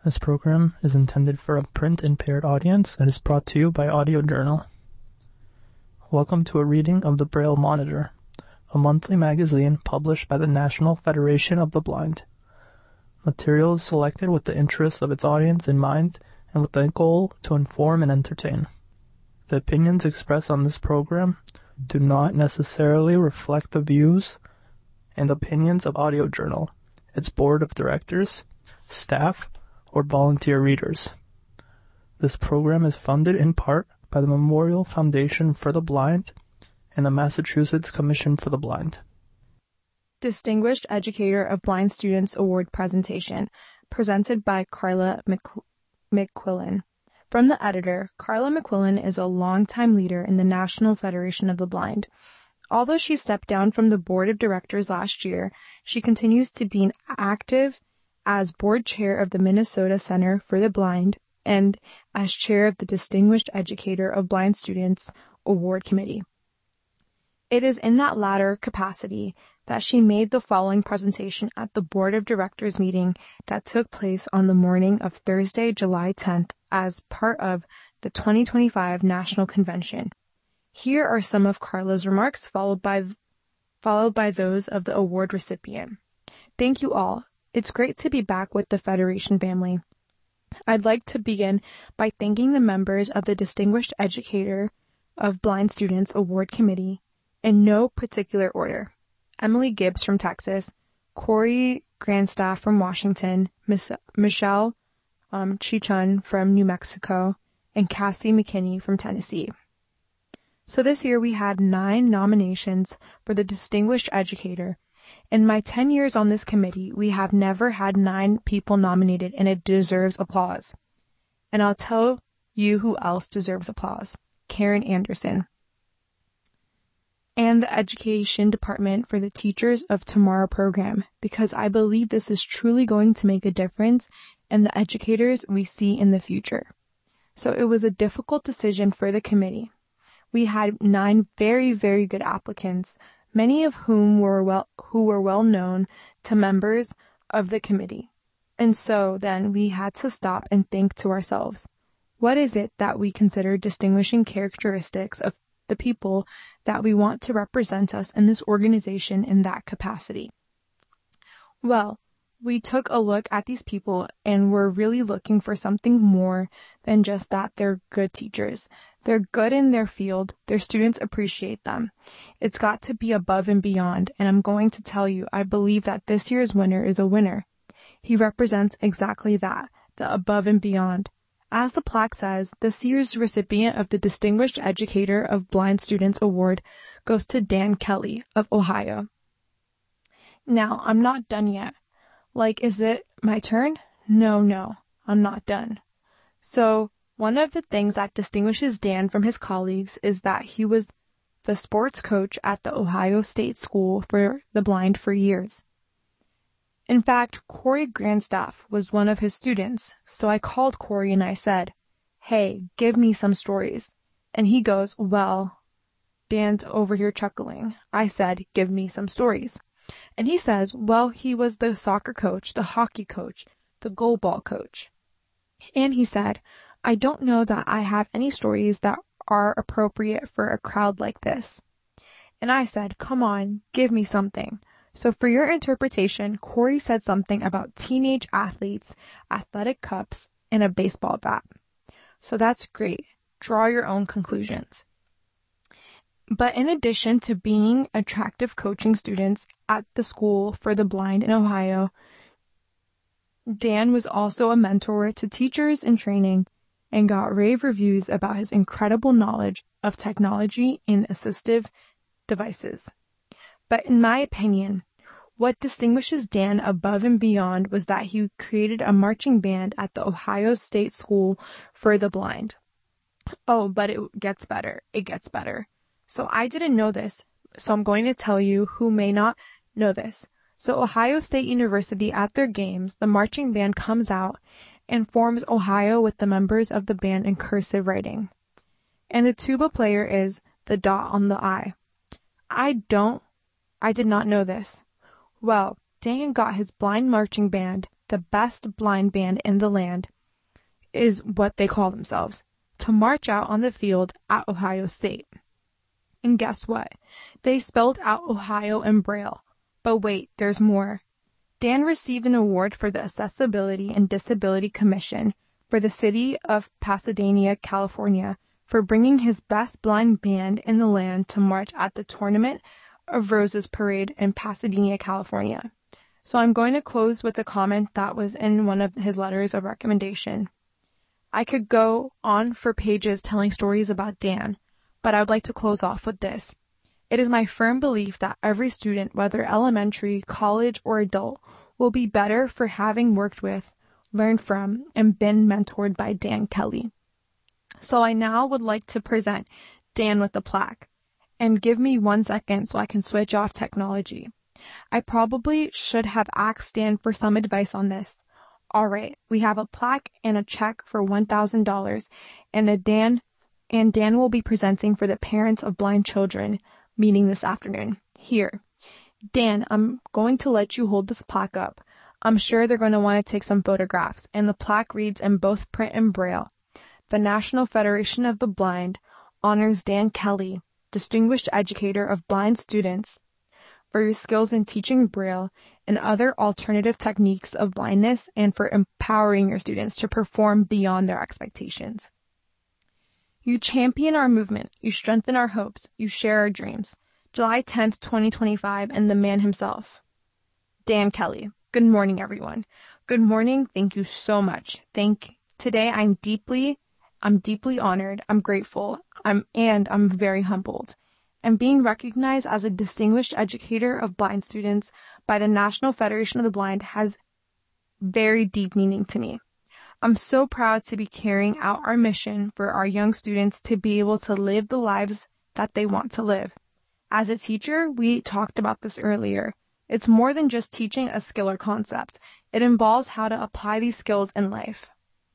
This program is intended for a print-impaired audience and is brought to you by Audio Journal. Welcome to a reading of the Braille Monitor, a monthly magazine published by the National Federation of the Blind. Material is selected with the interests of its audience in mind and with the goal to inform and entertain. The opinions expressed on this program do not necessarily reflect the views and opinions of Audio Journal, its board of directors, staff, or volunteer readers. This program is funded in part by the Memorial Foundation for the Blind and the Massachusetts Commission for the Blind. Distinguished Educator of Blind Students Award presentation, presented by Carla McQuillan. From the editor, Carla McQuillan is a longtime leader in the National Federation of the Blind. Although she stepped down from the board of directors last year, she continues to be active as board chair of the Minnesota Center for the Blind and as chair of the Distinguished Educator of Blind Students Award Committee. It is in that latter capacity that she made the following presentation at the board of directors meeting that took place on the morning of Thursday, July 10th as part of the 2025 National Convention. Here are some of Carla's remarks, followed by those of the award recipient. Thank you all. It's great to be back with the Federation family. I'd like to begin by thanking the members of the Distinguished Educator of Blind Students Award Committee in no particular order. Emily Gibbs from Texas, Corey Grandstaff from Washington, Michelle Chichun from New Mexico, and Cassie McKinney from Tennessee. So this year we had 9 nominations for the Distinguished Educator. In my 10 years on this committee, we have never had 9 people nominated, and it deserves applause. And I'll tell you who else deserves applause. Karen Anderson. And the Education Department for the Teachers of Tomorrow program, because I believe this is truly going to make a difference in the educators we see in the future. So it was a difficult decision for the committee. We had 9 very, very good applicants, many of whom were well known to members of the committee. And so then we had to stop and think to ourselves, what is it that we consider distinguishing characteristics of the people that we want to represent us in this organization in that capacity? Well, we took a look at these people and we're really looking for something more than just that they're good teachers. They're good in their field. Their students appreciate them. It's got to be above and beyond, and I'm going to tell you, I believe that this year's winner is a winner. He represents exactly that, the above and beyond. As the plaque says, this year's recipient of the Distinguished Educator of Blind Students Award goes to Dan Kelly of Ohio. Now, I'm not done yet. Is it my turn? No, I'm not done. So, one of the things that distinguishes Dan from his colleagues is that he was the sports coach at the Ohio State School for the Blind for years. In fact, Corey Grandstaff was one of his students, so I called Corey and I said, "Hey, give me some stories." And he goes, "Well," Dan's over here chuckling. I said, "Give me some stories." And he says, "Well, he was the soccer coach, the hockey coach, the goalball coach." And he said, "I don't know that I have any stories that are appropriate for a crowd like this." And I said, "Come on, give me something." So for your interpretation, Corey said something about teenage athletes, athletic cups, and a baseball bat. So that's great. Draw your own conclusions. But in addition to being attractive coaching students at the School for the Blind in Ohio, Dan was also a mentor to teachers in training and got rave reviews about his incredible knowledge of technology and assistive devices. But in my opinion, what distinguishes Dan above and beyond was that he created a marching band at the Ohio State School for the Blind. Oh, but it gets better. It gets better. So I didn't know this, so I'm going to tell you who may not know this. So Ohio State University, at their games, the marching band comes out and forms Ohio with the members of the band in cursive writing. And the tuba player is the dot on the I. I did not know this. Well, Dan got his blind marching band the best blind band in the land, is what they call themselves, to march out on the field at Ohio State. And guess what? They spelled out Ohio in Braille. But wait, there's more. Dan received an award for the Accessibility and Disability Commission for the city of Pasadena, California, for bringing his best blind band in the land to march at the Tournament of Roses parade in Pasadena, California. So I'm going to close with a comment that was in one of his letters of recommendation. I could go on for pages telling stories about Dan, but I would like to close off with this. It is my firm belief that every student, whether elementary, college, or adult, will be better for having worked with, learned from, and been mentored by Dan Kelly. So I now would like to present Dan with the plaque. And give me 1 second so I can switch off technology. I probably should have asked Dan for some advice on this. All right, we have a plaque and a check for $1,000, and Dan will be presenting for the parents of blind children meeting this afternoon. Here, Dan, I'm going to let you hold this plaque up. I'm sure they're going to want to take some photographs, and the plaque reads in both print and Braille. The National Federation of the Blind honors Dan Kelly, distinguished educator of blind students, for your skills in teaching Braille and other alternative techniques of blindness, and for empowering your students to perform beyond their expectations. You champion our movement, you strengthen our hopes, you share our dreams. July 10th, 2025, and the man himself, Dan Kelly. Good morning, everyone. Good morning. Thank you so much. Today I'm deeply honored. I'm grateful. I'm very humbled. And being recognized as a distinguished educator of blind students by the National Federation of the Blind has very deep meaning to me. I'm so proud to be carrying out our mission for our young students to be able to live the lives that they want to live. As a teacher, we talked about this earlier. It's more than just teaching a skill or concept. It involves how to apply these skills in life.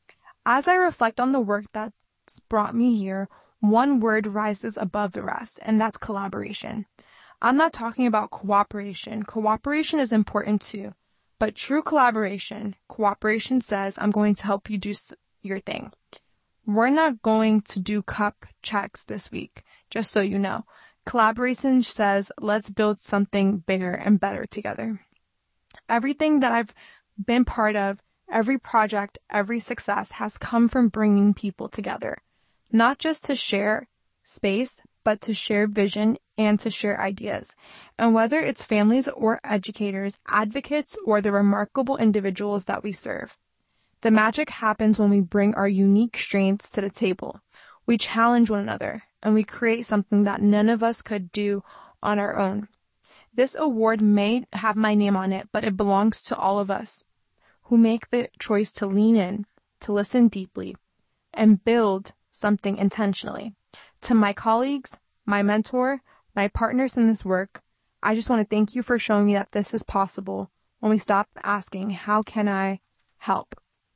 As I reflect on the work that's brought me here, one word rises above the rest, and that's collaboration. I'm not talking about cooperation. Cooperation is important too. But true collaboration says, I'm going to help you do your thing. We're not going to do cup checks this week, just so you know. Collaboration says, let's build something bigger and better together. Everything that I've been part of, every project, every success has come from bringing people together. Not just to share space, but to share vision and to share ideas. And whether it's families or educators, advocates, or the remarkable individuals that we serve, the magic happens when we bring our unique strengths to the table. We challenge one another, and we create something that none of us could do on our own. This award may have my name on it, but it belongs to all of us who make the choice to lean in, to listen deeply, and build something intentionally. To my colleagues, my mentor, my partners in this work, I just want to thank you for showing me that this is possible when we stop asking, how can I help?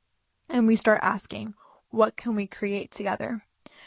And we start asking, what can we create together?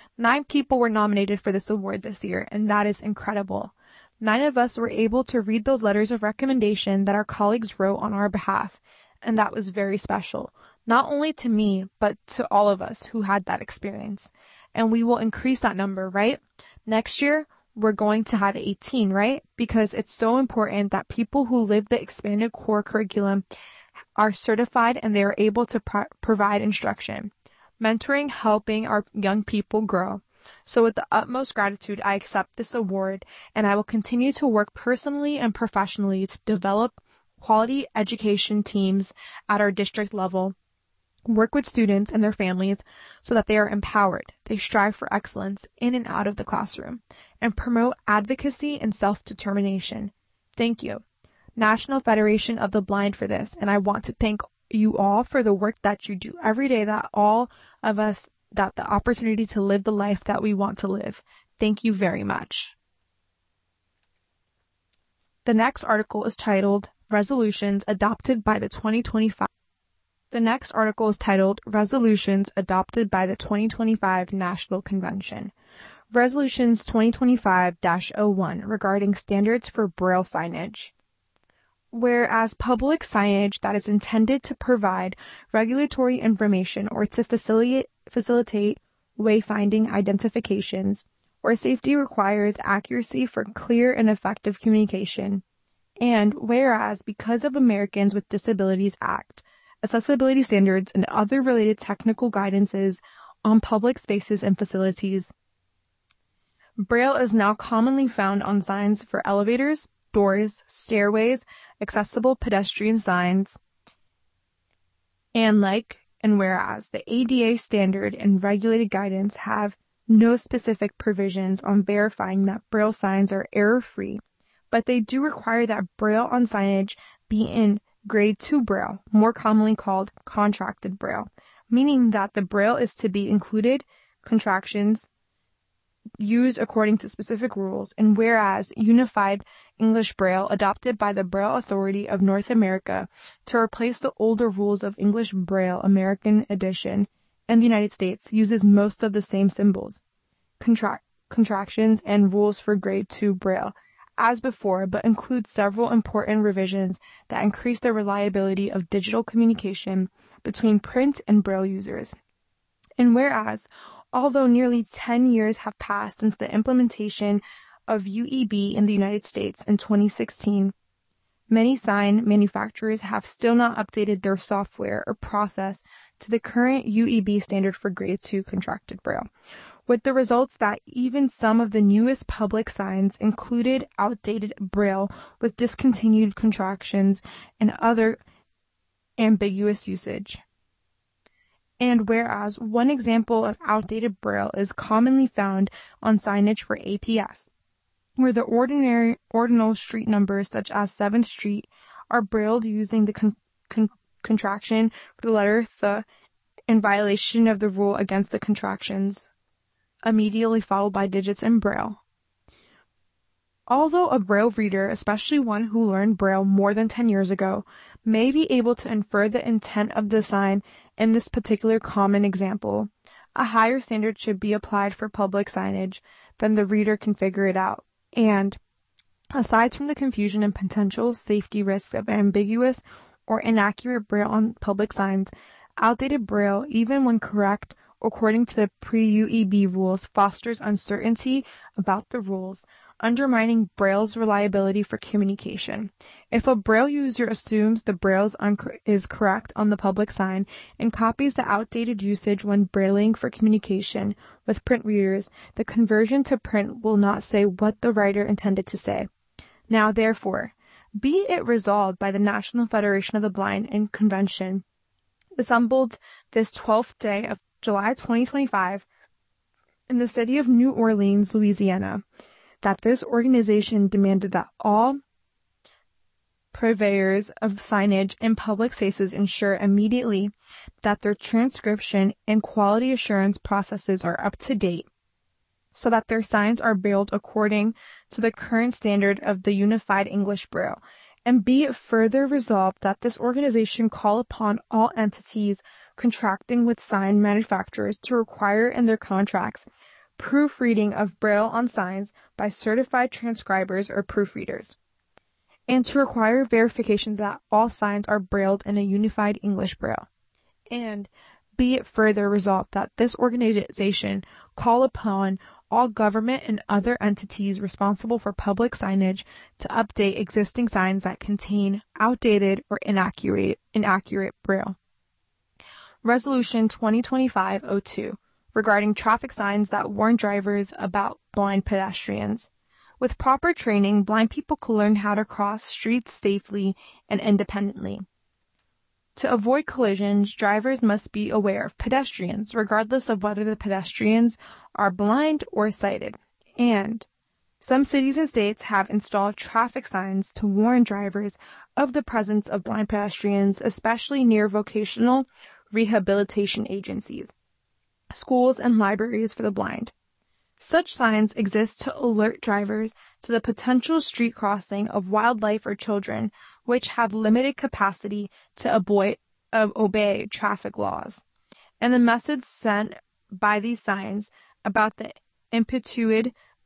9 people were nominated for this award this year, and that is incredible. 9 of us were able to read those letters of recommendation that our colleagues wrote on our behalf, and that was very special. Not only to me, but to all of us who had that experience. And we will increase that number, right? Next year, we're going to have 18, right? Because it's so important that people who live the expanded core curriculum are certified and they are able to provide instruction, mentoring, helping our young people grow. So with the utmost gratitude, I accept this award, and I will continue to work personally and professionally to develop quality education teams at our district level, work with students and their families so that they are empowered, they strive for excellence in and out of the classroom, and promote advocacy and self-determination. Thank you, National Federation of the Blind, for this, and I want to thank you all for the work that you do every day, that all of us, that the opportunity to live the life that we want to live. Thank you very much. The next article is titled Resolutions Adopted by the 2025 National Convention. Resolutions 2025-01 regarding standards for Braille signage. Whereas public signage that is intended to provide regulatory information or to facilitate wayfinding identifications or safety requires accuracy for clear and effective communication. And whereas because of Americans with Disabilities Act, accessibility standards, and other related technical guidances on public spaces and facilities, Braille is now commonly found on signs for elevators, doors, stairways, accessible pedestrian signs, and whereas the ADA standard and regulated guidance have no specific provisions on verifying that Braille signs are error-free, but they do require that Braille on signage be in Grade 2 Braille, more commonly called contracted Braille, meaning that the Braille is to be included contractions used according to specific rules, and whereas Unified English Braille, adopted by the Braille Authority of North America to replace the older rules of English Braille American Edition in the United States, uses most of the same symbols, contractions, and rules for Grade 2 Braille as before, but includes several important revisions that increase the reliability of digital communication between print and Braille users. And whereas, although nearly 10 years have passed since the implementation of UEB in the United States in 2016, many sign manufacturers have still not updated their software or process to the current UEB standard for Grade 2 contracted Braille, with the results that even some of the newest public signs included outdated Braille with discontinued contractions and other ambiguous usage. And whereas one example of outdated Braille is commonly found on signage for APS, where the ordinal street numbers such as 7th Street are brailled using the contraction for the letter th in violation of the rule against the contractions, immediately followed by digits in Braille. Although a Braille reader, especially one who learned Braille more than 10 years ago, may be able to infer the intent of the sign in this particular common example, a higher standard should be applied for public signage than the reader can figure it out. And, aside from the confusion and potential safety risks of ambiguous or inaccurate Braille on public signs, outdated Braille, even when correct according to the pre-UEB rules, fosters uncertainty about the rules, undermining Braille's reliability for communication. If a Braille user assumes the Braille is correct on the public sign and copies the outdated usage when Brailling for communication with print readers, the conversion to print will not say what the writer intended to say. Now, therefore, be it resolved by the National Federation of the Blind in convention assembled this 12th day of July 2025 in the city of New Orleans, Louisiana, that this organization demanded that all purveyors of signage in public spaces ensure immediately that their transcription and quality assurance processes are up to date, so that their signs are built according to the current standard of the Unified English Braille, and be it further resolved that this organization call upon all entities contracting with sign manufacturers to require in their contracts proofreading of Braille on signs by certified transcribers or proofreaders, and to require verification that all signs are brailled in a unified English Braille. And be it further resolved that this organization call upon all government and other entities responsible for public signage to update existing signs that contain outdated or inaccurate Braille. Resolution 2025-02 regarding traffic signs that warn drivers about blind pedestrians. With proper training, blind people can learn how to cross streets safely and independently. To avoid collisions, drivers must be aware of pedestrians, regardless of whether the pedestrians are blind or sighted. And some cities and states have installed traffic signs to warn drivers of the presence of blind pedestrians, especially near vocational rehabilitation agencies, schools, and libraries for the blind. Such signs exist to alert drivers to the potential street crossing of wildlife or children, which have limited capacity to obey traffic laws. And the message sent by these signs about the imputed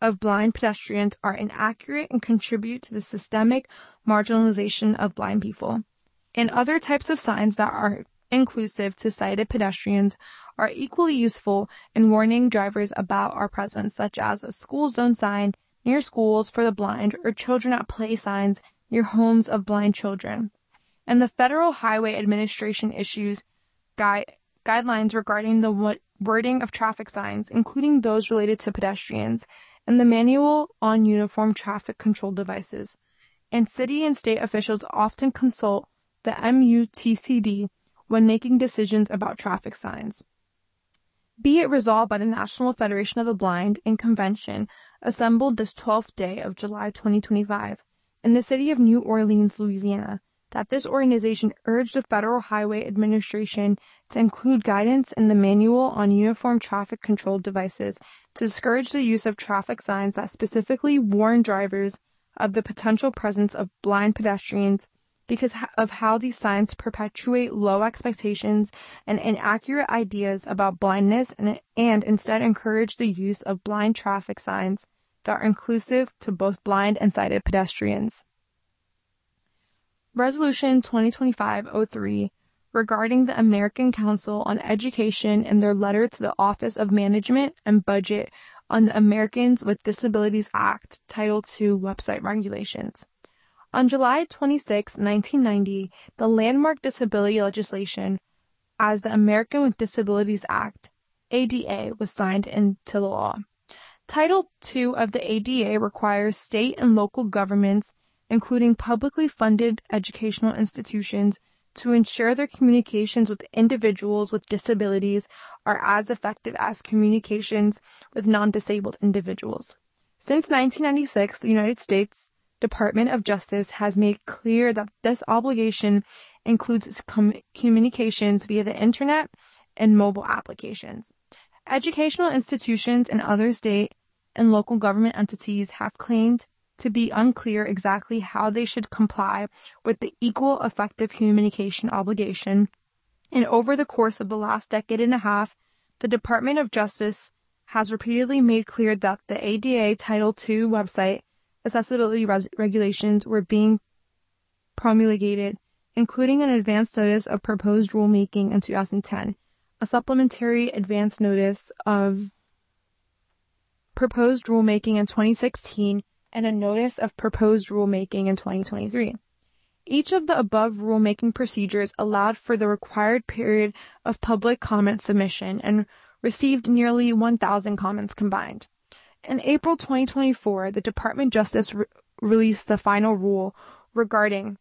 of blind pedestrians are inaccurate and contribute to the systemic marginalization of blind people. And other types of signs that are inclusive to sighted pedestrians are equally useful in warning drivers about our presence, such as a school zone sign near schools for the blind or children at play signs near homes of blind children. And the Federal Highway Administration issues guidelines regarding the wording of traffic signs, including those related to pedestrians, and the Manual on Uniform Traffic Control Devices. And city and state officials often consult the MUTCD when making decisions about traffic signs. Be it resolved by the National Federation of the Blind in convention assembled this 12th day of July 2025 in the city of New Orleans, Louisiana, that this organization urged the Federal Highway Administration to include guidance in the Manual on Uniform Traffic Control Devices to discourage the use of traffic signs that specifically warn drivers of the potential presence of blind pedestrians because of how these signs perpetuate low expectations and inaccurate ideas about blindness and instead encourage the use of blind traffic signs that are inclusive to both blind and sighted pedestrians. Resolution 2025-03 regarding the American Council on Education and their letter to the Office of Management and Budget on the Americans with Disabilities Act, Title II website regulations. On July 26, 1990, the landmark disability legislation as the American with Disabilities Act, ADA, was signed into law. Title II of the ADA requires state and local governments, including publicly funded educational institutions, to ensure their communications with individuals with disabilities are as effective as communications with non-disabled individuals. Since 1996, the United States Department of Justice has made clear that this obligation includes communications via the Internet and mobile applications. Educational institutions and other state and local government entities have claimed to be unclear exactly how they should comply with the equal effective communication obligation, and over the course of the last decade and a half, the Department of Justice has repeatedly made clear that the ADA Title II website accessibility regulations were being promulgated, including an advance notice of proposed rulemaking in 2010, a supplementary advance notice of proposed rulemaking in 2016, and a notice of proposed rulemaking in 2023. Each of the above rulemaking procedures allowed for the required period of public comment submission and received nearly 1,000 comments combined. In April 2024, the Department of Justice released the final rule regarding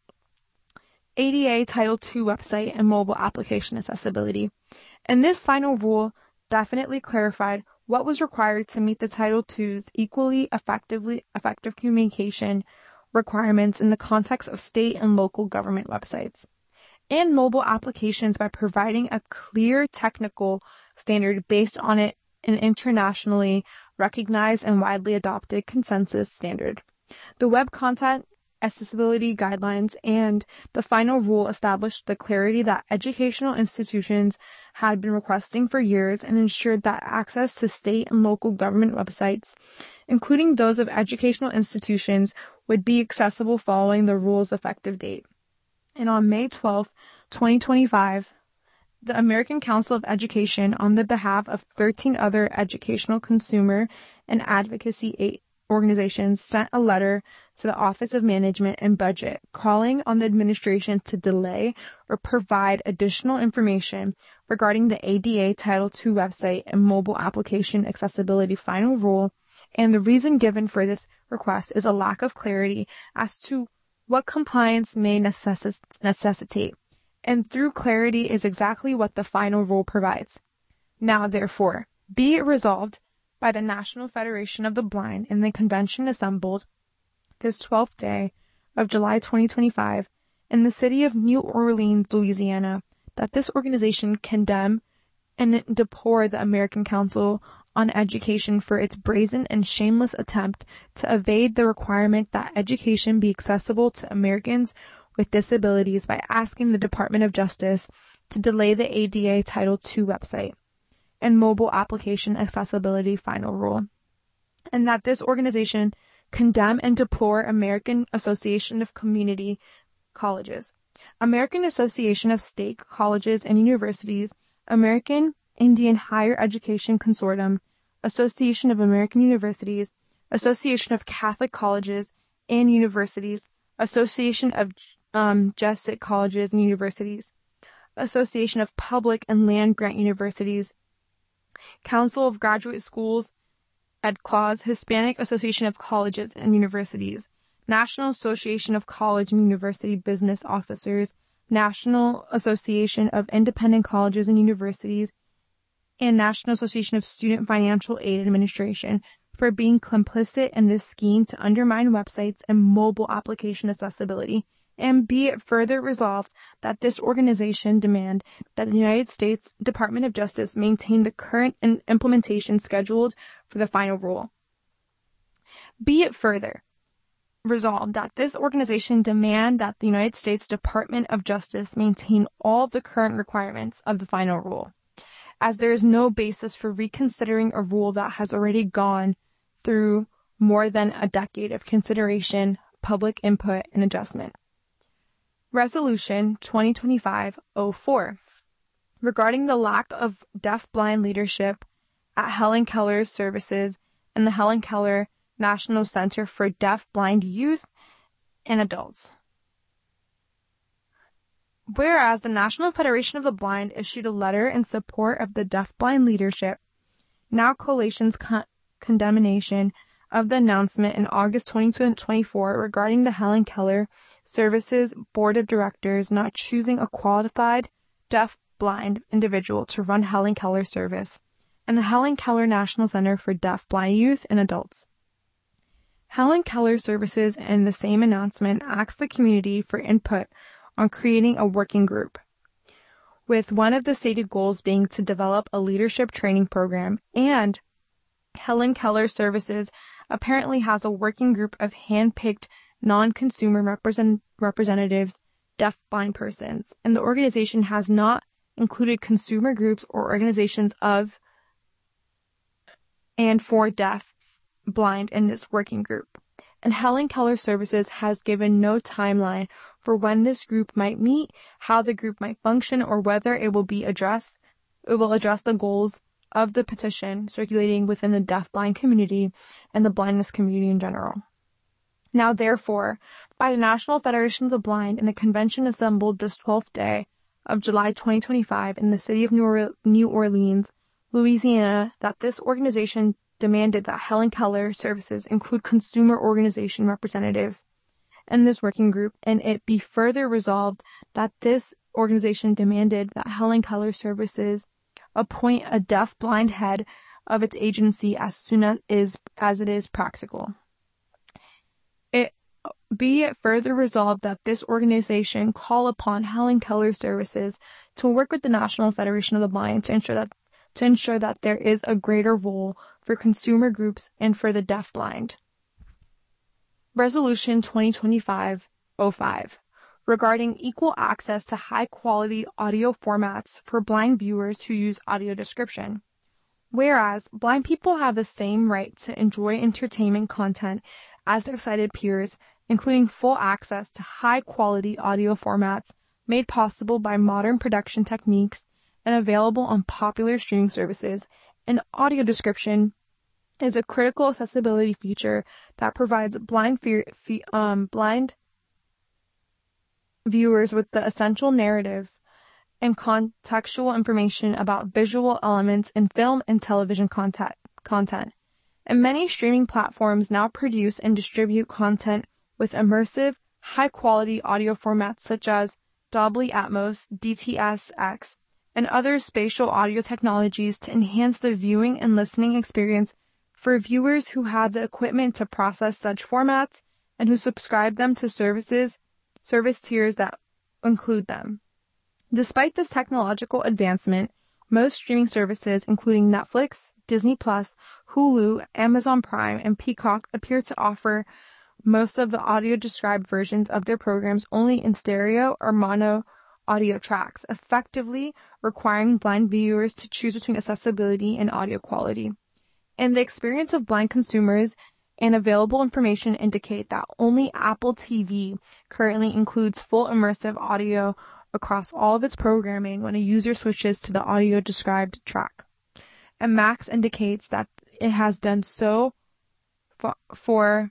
ADA Title II website and mobile application accessibility. And this final rule definitely clarified what was required to meet the Title II's equally effective communication requirements in the context of state and local government websites and mobile applications by providing a clear technical standard based on an internationally recognized and widely adopted consensus standard. The Web Content Accessibility Guidelines and the final rule established the clarity that educational institutions had been requesting for years and ensured that access to state and local government websites, including those of educational institutions, would be accessible following the rule's effective date. And on May 12, 2025, the American Council of Education, on the behalf of 13 other educational consumer and advocacy organizations, sent a letter to the Office of Management and Budget calling on the administration to delay or provide additional information regarding the ADA Title II website and mobile application accessibility final rule, and the reason given for this request is a lack of clarity as to what compliance may necessitate, and through clarity is exactly what the final rule provides. Now, therefore, be it resolved by the National Federation of the Blind in the convention assembled this 12th day of July 2025 in the city of New Orleans, Louisiana, that this organization condemn and deplore the American Council on Education for its brazen and shameless attempt to evade the requirement that education be accessible to Americans with disabilities by asking the Department of Justice to delay the ADA Title II website and mobile application accessibility final rule. and that this organization condemn and deplore American Association of Community Colleges, American Association of State Colleges and Universities, American Indian Higher Education Consortium, Association of American Universities, Association of Catholic Colleges and Universities, Association of Jesuit Colleges and Universities, Association of Public and Land Grant Universities, Council of Graduate Schools, EdClaws, Hispanic Association of Colleges and Universities, National Association of College and University Business Officers, National Association of Independent Colleges and Universities, and National Association of Student Financial Aid Administration for being complicit in this scheme to undermine websites and mobile application accessibility. And be it further resolved that this organization demand that the United States Department of Justice maintain the current implementation scheduled for the final rule. Be it further resolved that this organization demand that the United States Department of Justice maintain all the current requirements of the final rule, as there is no basis for reconsidering a rule that has already gone through more than a decade of consideration, public input, and adjustment. Resolution 2025-04, regarding the lack of deaf-blind leadership at Helen Keller's services and the Helen Keller National Center for Deaf-Blind Youth and Adults. Whereas the National Federation of the Blind issued a letter in support of the deaf-blind leadership, Now Coalition's condemnation of the announcement in August 2024 regarding the Helen Keller Services Board of Directors not choosing a qualified deaf-blind individual to run Helen Keller Service, and the Helen Keller National Center for Deaf-Blind Youth and Adults. Helen Keller Services in the same announcement asked the community for input on creating a working group, with one of the stated goals being to develop a leadership training program, and Helen Keller Services apparently has a working group of hand-picked non-consumer representatives, deaf-blind persons, and the organization has not included consumer groups or organizations of and for deaf-blind in this working group. And Helen Keller Services has given no timeline for when this group might meet, how the group might function, or whether it will address the goals of the petition circulating within the deaf-blind community and the blindness community in general. Now, therefore, by the National Federation of the Blind and the convention assembled this 12th day of July 2025 in the city of New Orleans, Louisiana, that this organization demanded that Helen Keller Services include consumer organization representatives in this working group, and it be further resolved that this organization demanded that Helen Keller Services appoint a deaf-blind head of its agency as soon as it is practical. Be it further resolved that this organization call upon Helen Keller Services to work with the National Federation of the Blind to ensure that there is a greater role for consumer groups and for the deaf-blind. Resolution 2025-05, regarding equal access to high-quality audio formats for blind viewers who use audio description. Whereas blind people have the same right to enjoy entertainment content as their sighted peers, including full access to high-quality audio formats made possible by modern production techniques and available on popular streaming services, and audio description is a critical accessibility feature that provides blind viewers with the essential narrative and contextual information about visual elements in film and television content. And many streaming platforms now produce and distribute content with immersive, high-quality audio formats such as Dolby Atmos, DTS:X, and other spatial audio technologies to enhance the viewing and listening experience for viewers who have the equipment to process such formats and who subscribe them to service tiers that include them. Despite this technological advancement, most streaming services, including Netflix, Disney+, Hulu, Amazon Prime, and Peacock, appear to offer most of the audio-described versions of their programs only in stereo or mono audio tracks, effectively requiring blind viewers to choose between accessibility and audio quality. and the experience of blind consumers and available information indicate that only Apple TV currently includes full immersive audio across all of its programming when a user switches to the audio described track. And Max indicates that it has done so for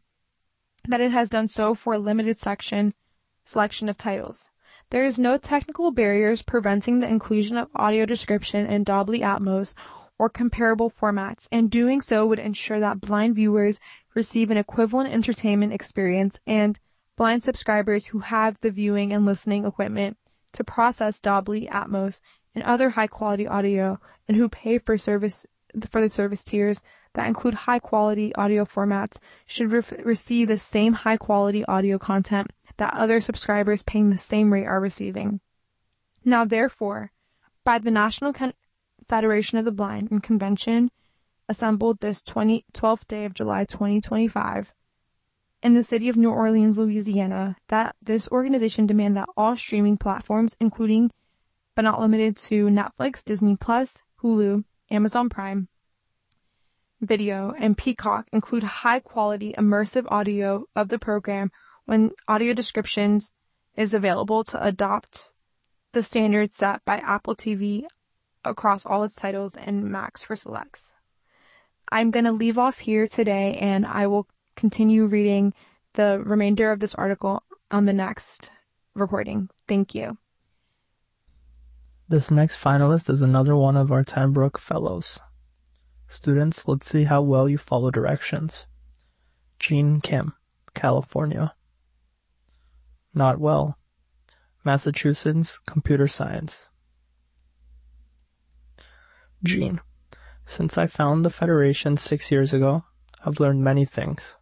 a limited selection of titles. There is no technical barriers preventing the inclusion of audio description in Dolby Atmos or comparable formats, and doing so would ensure that blind viewers receive an equivalent entertainment experience, and blind subscribers who have the viewing and listening equipment to process Dolby Atmos and other high-quality audio, and who pay for the service tiers that include high-quality audio formats should receive the same high-quality audio content that other subscribers paying the same rate are receiving. Now, therefore, by the National Federation of the Blind and convention assembled this 12th day of July 2025 in the city of New Orleans, Louisiana, that this organization demand that all streaming platforms, including but not limited to Netflix, Disney Plus, Hulu, Amazon Prime Video, and Peacock, include high-quality immersive audio of the program when audio descriptions is available, to adopt the standards set by Apple TV across all its titles and Max for selects. I'm going to leave off here today, and I will continue reading the remainder of this article on the next recording. Thank you. This next finalist is another one of our Tenbrook Fellows. Students, let's see how well you follow directions. Jean Kim, California. Not well. Massachusetts Computer Science. Jean, since I found the Federation 6 years ago, I've learned many things.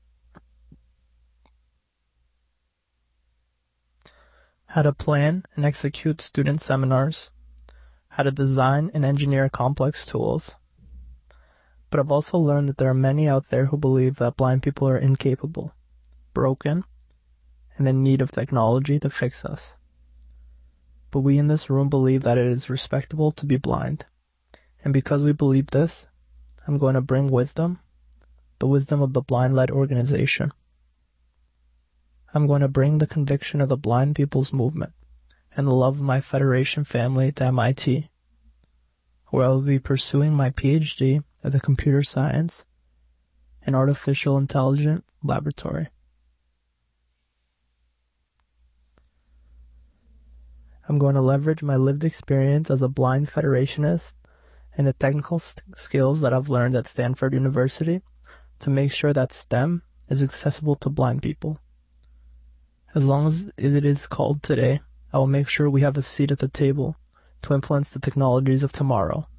How to plan and execute student seminars, how to design and engineer complex tools. But I've also learned that there are many out there who believe that blind people are incapable, broken, and in need of technology to fix us. But we in this room believe that it is respectable to be blind. And because we believe this, I'm going to bring wisdom, the wisdom of the blind-led organization. I'm going to bring the conviction of the blind people's movement and the love of my Federation family to MIT, where I will be pursuing my PhD at the Computer Science and Artificial Intelligence Laboratory. I'm going to leverage my lived experience as a blind Federationist and the technical skills that I've learned at Stanford University to make sure that STEM is accessible to blind people. As long as it is called today, I will make sure we have a seat at the table to influence the technologies of tomorrow.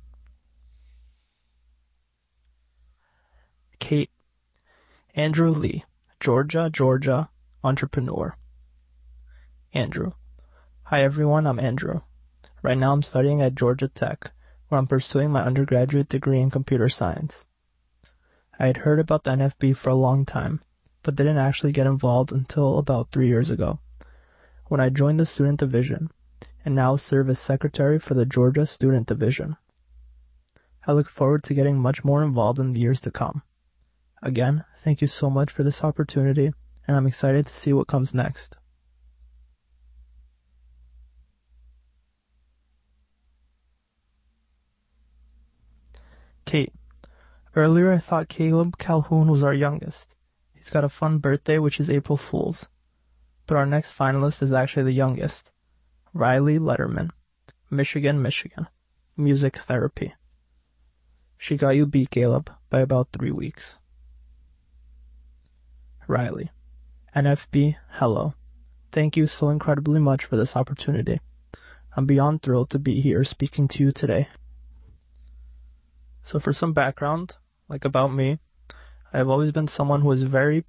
Kate. Andrew Lee, Georgia, entrepreneur. Andrew. Hi everyone, I'm Andrew. Right now I'm studying at Georgia Tech, where I'm pursuing my undergraduate degree in computer science. I had heard about the NFB for a long time, but didn't actually get involved until about 3 years ago, when I joined the student division, and now serve as secretary for the Georgia Student Division. I look forward to getting much more involved in the years to come. Again, thank you so much for this opportunity, and I'm excited to see what comes next. Kate. Earlier I thought Caleb Calhoun was our youngest. He's got a fun birthday, which is April Fool's. But our next finalist is actually the youngest. Riley Letterman, Michigan. Music therapy. She got you beat, Caleb, by about 3 weeks. Riley. NFB, hello. Thank you so incredibly much for this opportunity. I'm beyond thrilled to be here speaking to you today. So for some background, about me, I have always been someone who is very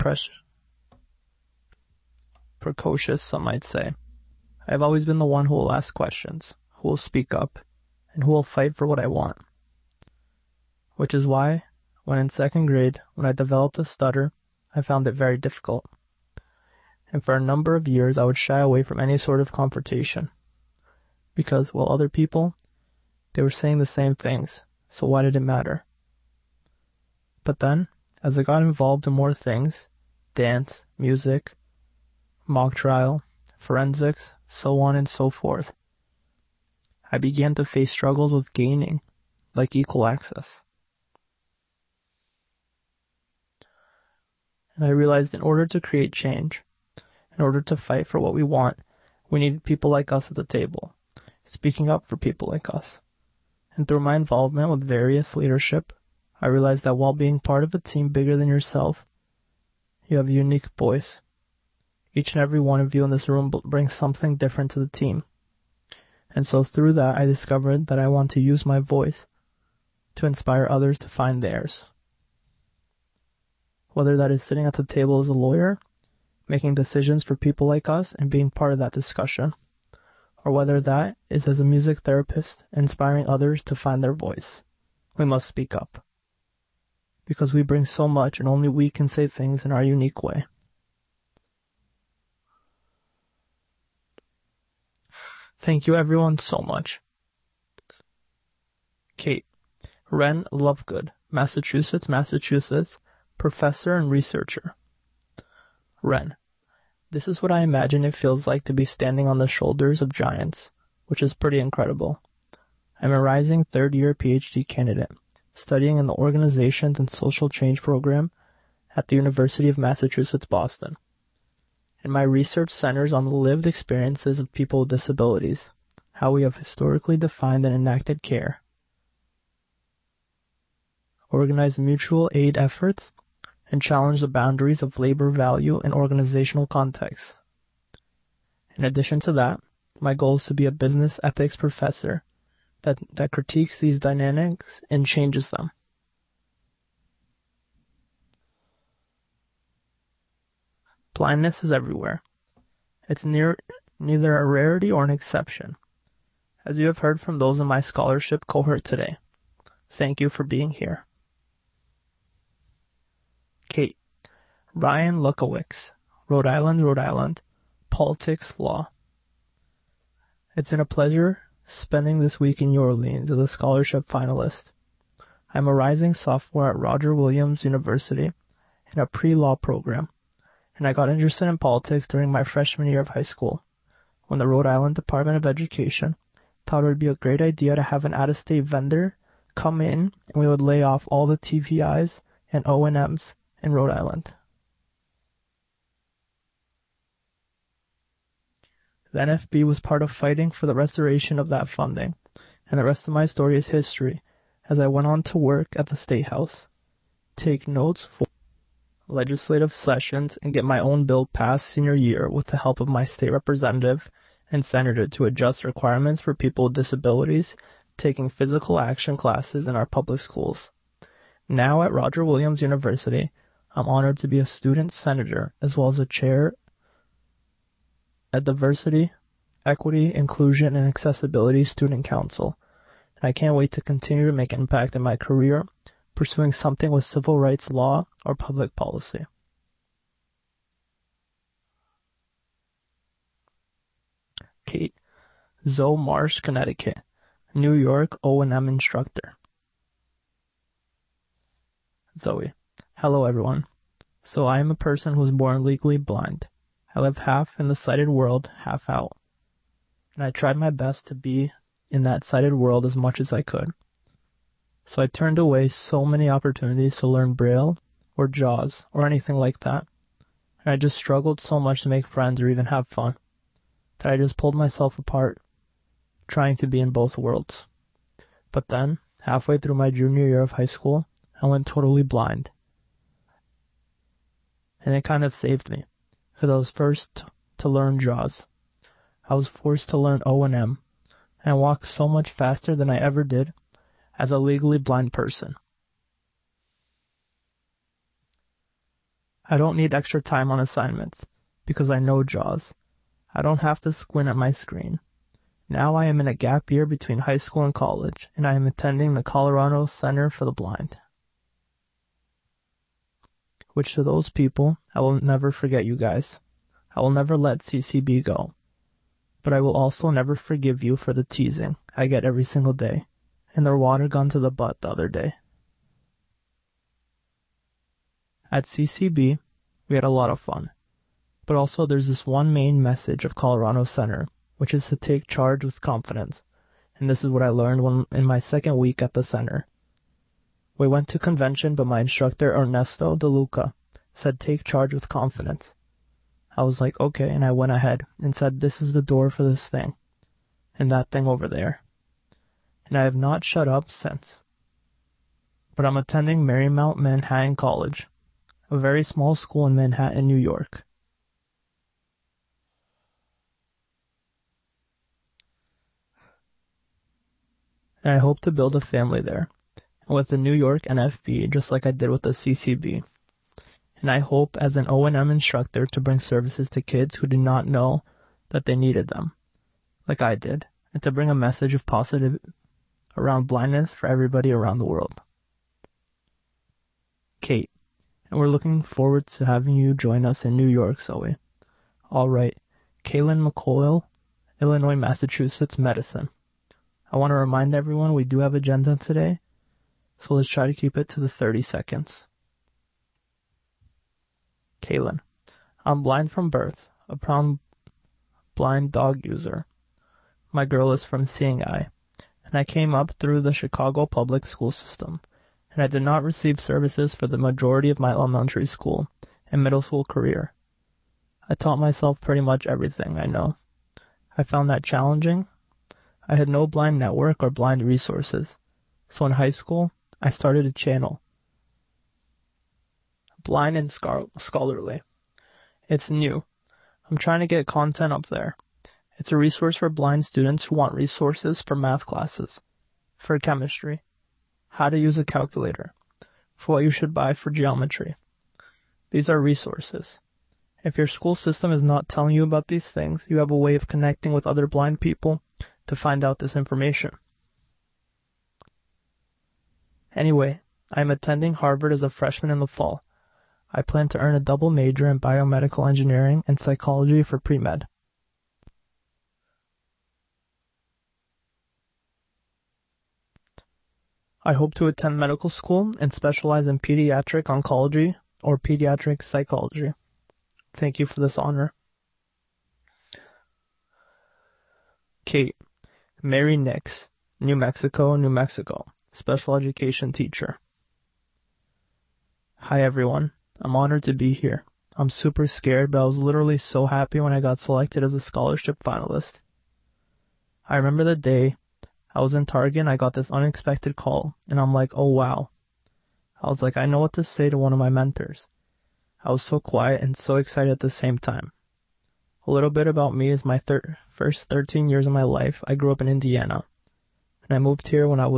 precocious, some might say. I have always been the one who will ask questions, who will speak up, and who will fight for what I want. Which is why, when in 2nd grade, when I developed a stutter, I found it very difficult. And for a number of years, I would shy away from any sort of confrontation. Because, while other people, they were saying the same things, so why did it matter? But then, as I got involved in more things, dance, music, mock trial, forensics, so on and so forth, I began to face struggles with gaining, like equal access. And I realized in order to create change, in order to fight for what we want, we needed people like us at the table, speaking up for people like us. And through my involvement with various leadership, I realized that while being part of a team bigger than yourself, you have a unique voice. Each and every one of you in this room brings something different to the team. And so through that, I discovered that I want to use my voice to inspire others to find theirs. Whether that is sitting at the table as a lawyer, making decisions for people like us and being part of that discussion, or whether that is as a music therapist, inspiring others to find their voice. We must speak up. Because we bring so much and only we can say things in our unique way. Thank you everyone so much. Kate, Ren Lovegood, Massachusetts, professor and researcher. Ren, this is what I imagine it feels like to be standing on the shoulders of giants, which is pretty incredible. I'm a rising third-year PhD candidate, studying in the Organizations and Social Change program at the University of Massachusetts, Boston. And my research centers on the lived experiences of people with disabilities, how we have historically defined and enacted care, organize mutual aid efforts, and challenge the boundaries of labor value in organizational contexts. In addition to that, my goal is to be a business ethics professor that critiques these dynamics and changes them. Blindness is everywhere. It's neither a rarity or an exception. As you have heard from those in my scholarship cohort today, thank you for being here. Kate, Ryan Lukowicz, Rhode Island, Politics Law. It's been a pleasure spending this week in New Orleans as a scholarship finalist. I'm a rising sophomore at Roger Williams University in a pre-law program, and I got interested in politics during my freshman year of high school, when the Rhode Island Department of Education thought it would be a great idea to have an out-of-state vendor come in and we would lay off all the TVIs and O&Ms in Rhode Island. The NFB was part of fighting for the restoration of that funding, and the rest of my story is history as I went on to work at the State House, take notes for legislative sessions, and get my own bill passed senior year with the help of my state representative and senator to adjust requirements for people with disabilities taking physical action classes in our public schools. Now at Roger Williams University, I'm honored to be a student senator as well as a chair at Diversity, Equity, Inclusion, and Accessibility Student Council. And I can't wait to continue to make impact in my career, pursuing something with civil rights law or public policy. Kate, Zoe Marsh, Connecticut, New York O&M instructor. Zoe, hello everyone. So I am a person who was born legally blind. I live half in the sighted world, half out. And I tried my best to be in that sighted world as much as I could. So I turned away so many opportunities to learn Braille or JAWS or anything like that. And I just struggled so much to make friends or even have fun that I just pulled myself apart trying to be in both worlds. But then, halfway through my junior year of high school, I went totally blind. And it kind of saved me, because I was first to learn JAWS. I was forced to learn O&M, and I walked so much faster than I ever did as a legally blind person. I don't need extra time on assignments, because I know JAWS. I don't have to squint at my screen. Now I am in a gap year between high school and college, and I am attending the Colorado Center for the Blind. Which to those people, I will never forget you guys. I will never let CCB go. But I will also never forgive you for the teasing I get every single day, and their water gun to the butt the other day. At CCB, we had a lot of fun. But also there's this one main message of Colorado Center, which is to take charge with confidence. And this is what I learned in my second week at the center. We went to convention, but my instructor, Ernesto De Luca, said take charge with confidence. I was like, okay, and I went ahead and said, this is the door for this thing, and that thing over there. And I have not shut up since. But I'm attending Marymount Manhattan College, a very small school in Manhattan, New York. And I hope to build a family there, with the New York NFB, just like I did with the CCB. And I hope as an O&M instructor to bring services to kids who did not know that they needed them, like I did, and to bring a message of positive around blindness for everybody around the world. Kate, and we're looking forward to having you join us in New York, Zoe. All right, Kaylin McCoyle, Illinois, Massachusetts, Medicine. I want to remind everyone we do have agenda today, so let's try to keep it to the 30 seconds. Kaylin, I'm blind from birth, a proud blind dog user. My girl is from Seeing Eye, and I came up through the Chicago public school system, and I did not receive services for the majority of my elementary school and middle school career. I taught myself pretty much everything I know. I found that challenging. I had no blind network or blind resources, so in high school, I started a channel, Blind and Scholarly. It's new. I'm trying to get content up there. It's a resource for blind students who want resources for math classes, for chemistry, how to use a calculator, for what you should buy for geometry. These are resources. If your school system is not telling you about these things, you have a way of connecting with other blind people to find out this information. Anyway, I am attending Harvard as a freshman in the fall. I plan to earn a double major in biomedical engineering and psychology for pre-med. I hope to attend medical school and specialize in pediatric oncology or pediatric psychology. Thank you for this honor. Kate, Mary Nix, New Mexico, New Mexico, special education teacher. Hi everyone, I'm honored to be here. I'm super scared, but I was literally so happy when I got selected as a scholarship finalist. I remember the day I was in Target and I got this unexpected call, and I'm like, oh wow. I was like, I know what to say to one of my mentors. I was so quiet and so excited at the same time. A little bit about me is my first 13 years of my life, I grew up in Indiana, and I moved here when I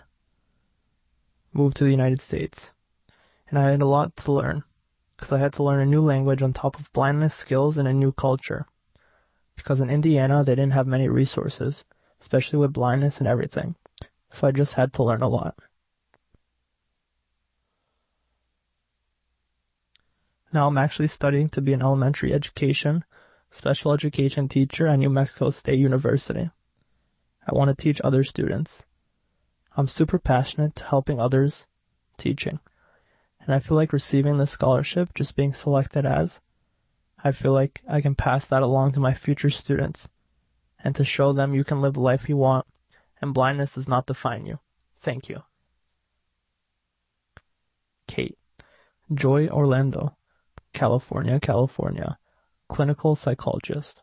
moved to the United States. And I had a lot to learn, because I had to learn a new language on top of blindness skills and a new culture. Because in Indiana, they didn't have many resources, especially with blindness and everything. So I just had to learn a lot. Now I'm actually studying to be an elementary education, special education teacher at New Mexico State University. I want to teach other students. I'm super passionate to helping others teaching. And I feel like receiving this scholarship, just being selected as, I feel like I can pass that along to my future students and to show them you can live the life you want and blindness does not define you. Thank you. Kate, Joy Orlando, California, California, clinical psychologist.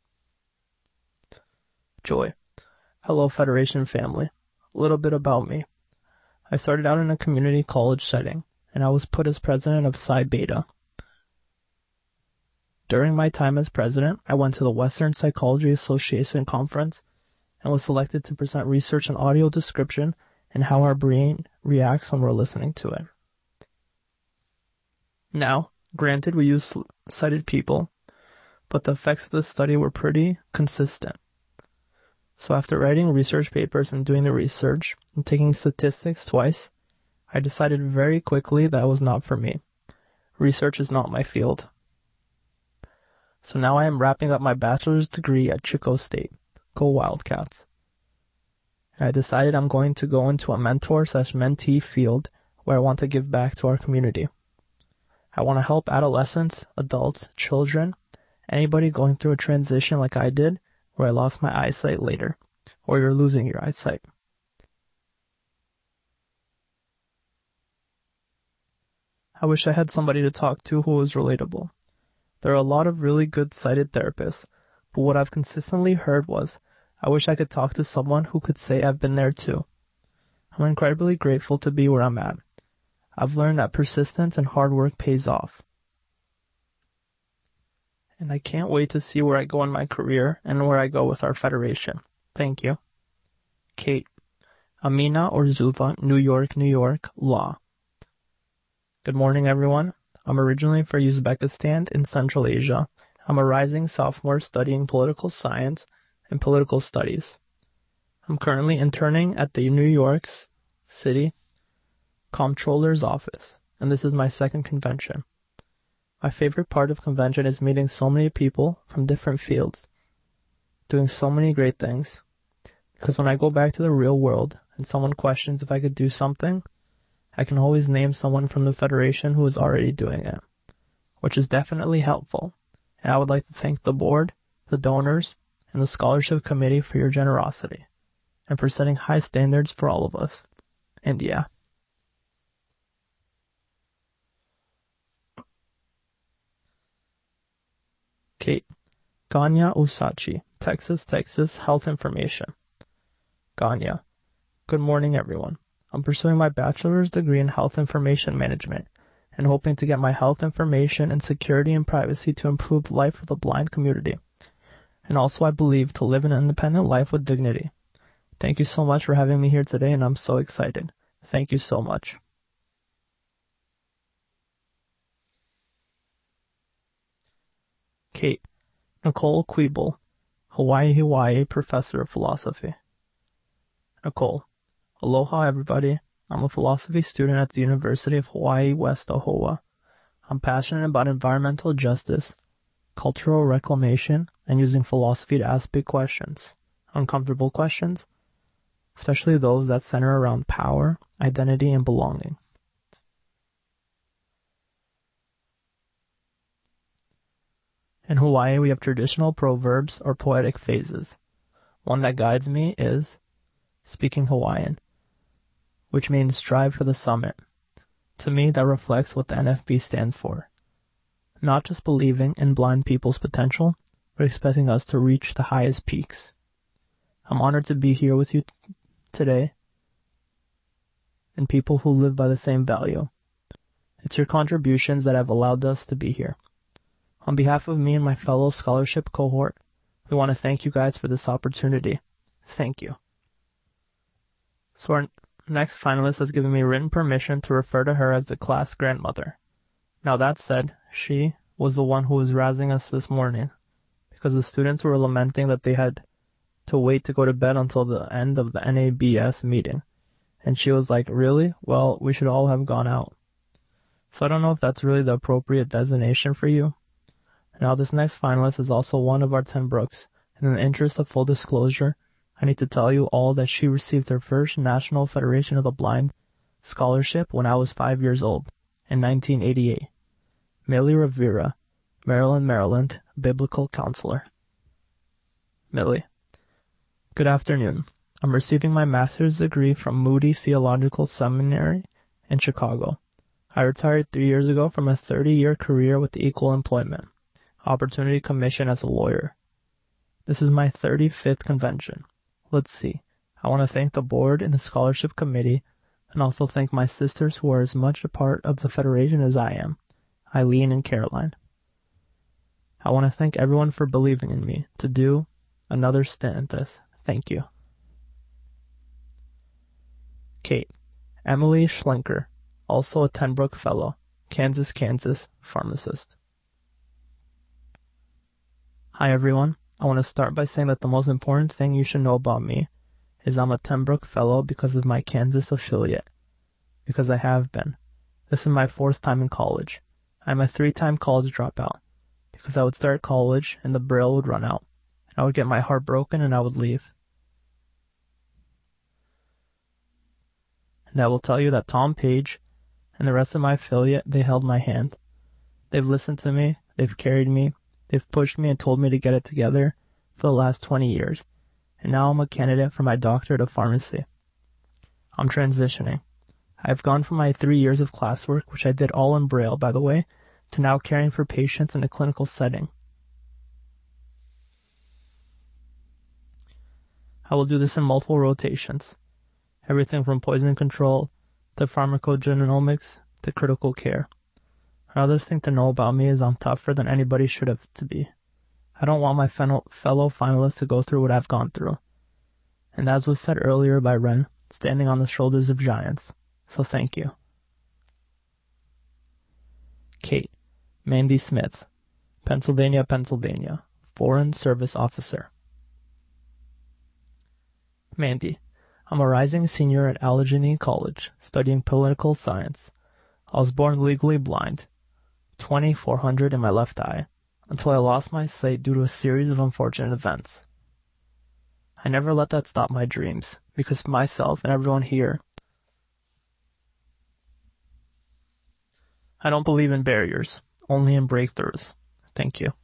Joy, hello Federation family. A little bit about me. I started out in a community college setting, and I was put as president of Psi Beta. During my time as president, I went to the Western Psychology Association conference and was selected to present research on audio description and how our brain reacts when we're listening to it. Now, granted, we used sighted people, but the effects of the study were pretty consistent. So after writing research papers and doing the research and taking statistics twice, I decided very quickly that was not for me. Research is not my field. So now I am wrapping up my bachelor's degree at Chico State. Go Wildcats. And I decided I'm going to go into a mentor/mentee field where I want to give back to our community. I want to help adolescents, adults, children, anybody going through a transition like I did, where I lost my eyesight later, or you're losing your eyesight. I wish I had somebody to talk to who was relatable. There are a lot of really good sighted therapists, but what I've consistently heard was, I wish I could talk to someone who could say I've been there too. I'm incredibly grateful to be where I'm at. I've learned that persistence and hard work pays off. And I can't wait to see where I go in my career and where I go with our federation. Thank you. Kate. Amina Orzuva, New York, New York, Law. Good morning, everyone. I'm originally from Uzbekistan in Central Asia. I'm a rising sophomore studying political science and political studies. I'm currently interning at the New York City Comptroller's office, and this is my second convention. My favorite part of convention is meeting so many people from different fields, doing so many great things. Because when I go back to the real world and someone questions if I could do something, I can always name someone from the Federation who is already doing it, which is definitely helpful. And I would like to thank the board, the donors, and the scholarship committee for your generosity, and for setting high standards for all of us. And yeah. Kate. Ganya Usachi, Texas, Health Information. Ganya. Good morning, everyone. I'm pursuing my bachelor's degree in health information management and hoping to get my health information and security and privacy to improve the life of the blind community. And also, I believe, to live an independent life with dignity. Thank you so much for having me here today, and I'm so excited. Thank you so much. Kate. Nicole Queeble, Hawaii, Professor of Philosophy. Nicole. Aloha, everybody. I'm a philosophy student at the University of Hawaii, West Oahu. I'm passionate about environmental justice, cultural reclamation, and using philosophy to ask big questions, uncomfortable questions, especially those that center around power, identity, and belonging. In Hawaii, we have traditional proverbs or poetic phases. One that guides me is speaking Hawaiian, which means strive for the summit. To me, that reflects what the NFB stands for. Not just believing in blind people's potential, but expecting us to reach the highest peaks. I'm honored to be here with you today and people who live by the same value. It's your contributions that have allowed us to be here. On behalf of me and my fellow scholarship cohort, we want to thank you guys for this opportunity. Thank you. So our next finalist has given me written permission to refer to her as the class grandmother. Now that said, she was the one who was razzing us this morning because the students were lamenting that they had to wait to go to bed until the end of the NABS meeting. And she was like, really? Well, we should all have gone out. So I don't know if that's really the appropriate designation for you. Now this next finalist is also one of our 10 Brooks, and in the interest of full disclosure, I need to tell you all that she received her first National Federation of the Blind scholarship when I was 5 years old, in 1988. Millie Rivera, Maryland, biblical counselor. Millie. Good afternoon. I'm receiving my master's degree from Moody Theological Seminary in Chicago. I retired 3 years ago from a 30-year career with Equal Employment Opportunity Commission as a lawyer. This is my 35th convention. Let's see. I want to thank the board and the scholarship committee, and also thank my sisters who are as much a part of the Federation as I am, Eileen and Caroline. I want to thank everyone for believing in me to do another stint at this. Thank you. Kate. Emily Schlenker, also a Tenbrook Fellow, Kansas, pharmacist. Hi everyone. I want to start by saying that the most important thing you should know about me is I'm a Tenbrook Fellow because of my Kansas affiliate. Because I have been. This is my 4th time in college. I'm a 3-time college dropout. Because I would start college and the Braille would run out. And I would get my heart broken and I would leave. And I will tell you that Tom Page and the rest of my affiliate, they held my hand. They've listened to me, they've carried me, they've pushed me and told me to get it together for the last 20 years. And now I'm a candidate for my doctorate of pharmacy. I'm transitioning. I've gone from my 3 years of classwork, which I did all in Braille, by the way, to now caring for patients in a clinical setting. I will do this in multiple rotations. Everything from poison control to pharmacogenomics to critical care. Another thing to know about me is I'm tougher than anybody should have to be. I don't want my fellow finalists to go through what I've gone through. And as was said earlier by Ren, standing on the shoulders of giants. So thank you. Kate, Mandy Smith, Pennsylvania, Pennsylvania, Foreign Service Officer. Mandy, I'm a rising senior at Allegheny College, studying political science. I was born legally blind, 20/400 in my left eye, until I lost my sight due to a series of unfortunate events. I never let that stop my dreams, because myself and everyone here, I don't believe in barriers, only in breakthroughs. Thank you.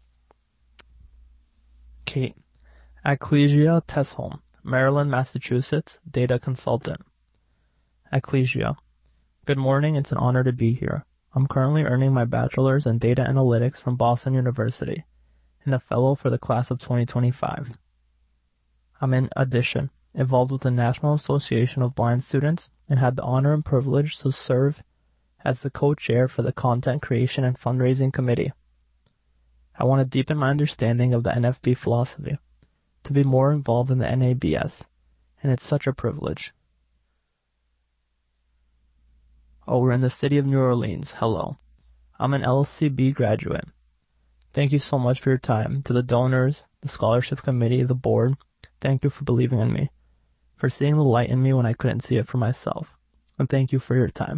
Kate, Ecclesia Tesholm, Maryland, Massachusetts, data consultant. Ecclesia, good morning, it's an honor to be here. I'm currently earning my bachelor's in data analytics from Boston University and a fellow for the class of 2025. I'm in addition involved with the National Association of Blind Students and had the honor and privilege to serve as the co-chair for the Content Creation and Fundraising Committee. I want to deepen my understanding of the NFB philosophy, to be more involved in the NABS, and it's such a privilege. Oh, we're in the city of New Orleans. Hello. I'm an LCB graduate. Thank you so much for your time. To the donors, the scholarship committee, the board, thank you for believing in me, for seeing the light in me when I couldn't see it for myself, and thank you for your time.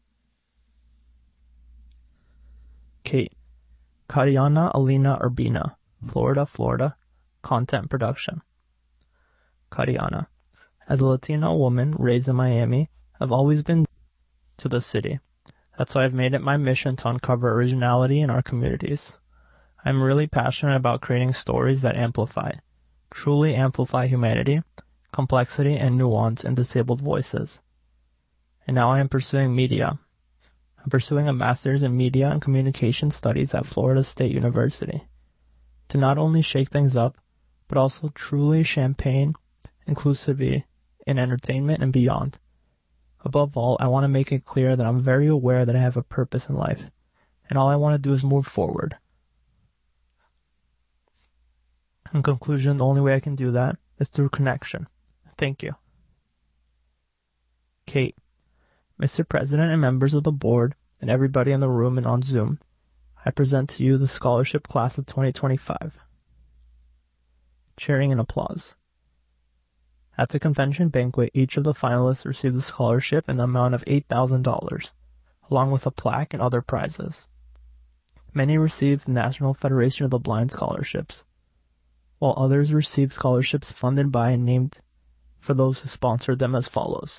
Kate, Kariana Alina Urbina, Florida, Florida, content production. Kariana, as a Latino woman raised in Miami, I've always been to the city. That's why I've made it my mission to uncover originality in our communities. I'm really passionate about creating stories that truly amplify humanity, complexity, and nuance in disabled voices. And now I am pursuing media. I'm pursuing a master's in media and communication studies at Florida State University to not only shake things up, but also truly champagne inclusivity in entertainment and beyond. Above all, I want to make it clear that I'm very aware that I have a purpose in life, and all I want to do is move forward. In conclusion, the only way I can do that is through connection. Thank you. Kate, Mr. President and members of the board, and everybody in the room and on Zoom, I present to you the scholarship class of 2025. Cheering and applause. At the convention banquet, each of the finalists received a scholarship in the amount of $8,000, along with a plaque and other prizes. Many received the National Federation of the Blind scholarships, while others received scholarships funded by and named for those who sponsored them as follows.